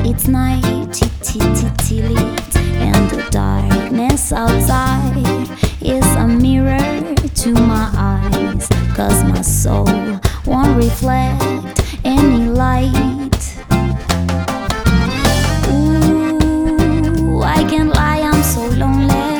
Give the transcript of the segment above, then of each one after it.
It's night, lit, and the darkness outside is a mirror to my eyes, 'cause my soul won't reflect any light. Ooh, I can't lie, I'm so lonely.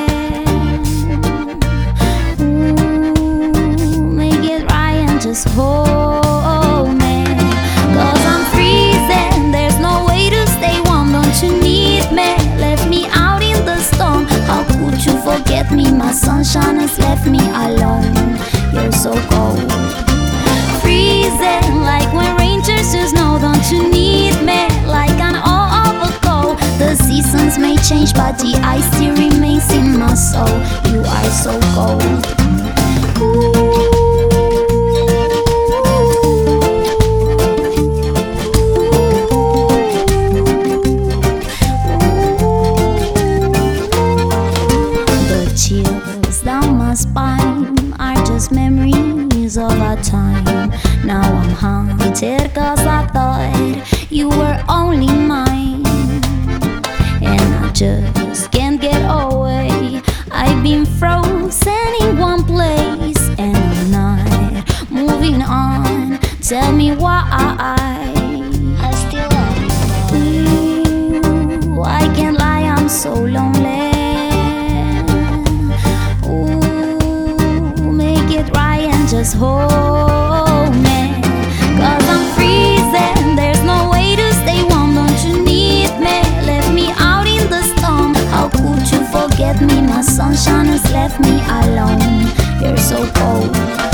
Ooh, make it right and just hold me, 'cause I'm freezing, there's no way to stay warm. Don't you need me? Left me out in the storm. How could you forget me? My sunshine has left me alone. You're so cold, freezing like when rain turns to snow. Don't you need me? Like an overcoat. The seasons may change, but the ice still remains in my soul. You are so cold. The chills down my spine are just memories of our time. Now I'm haunted 'cause I thought you were only mine, and I just can't get away. I've been frozen in one place and I'm not moving on. Tell me why I still love you. Ooh, I can't lie, I'm so lonely. Ooh, make it right and just hold me, 'cause I'm freezing, there's no way to stay warm. Don't you need me? Left me out in the storm. How could you forget me? My sunshine has left me alone. You're so cold.